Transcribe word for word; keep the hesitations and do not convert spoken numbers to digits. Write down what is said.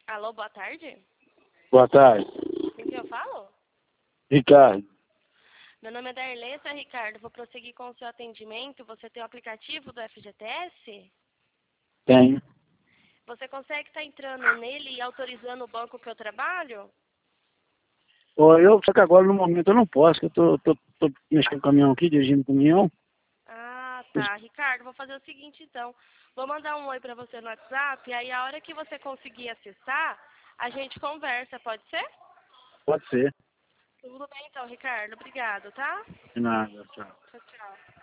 Alô, boa tarde. Boa tarde. Com quem eu falo? Ricardo. Meu nome é Darley, seu Ricardo. Vou prosseguir com o seu atendimento. Você tem o aplicativo do F G T S? Tenho. Você consegue estar entrando nele e autorizando o banco que eu trabalho? Ô, eu, só que agora no momento eu não posso, que eu tô, tô, tô mexendo com o caminhão aqui, dirigindo o caminhão. Ah, tá. Ricardo, vou fazer o seguinte então. Vou mandar um oi pra você no WhatsApp, e aí a hora que você conseguir acessar, a gente conversa, pode ser? Pode ser. Tudo bem então, Ricardo. Obrigado, tá? De nada, tchau. Tchau, tchau.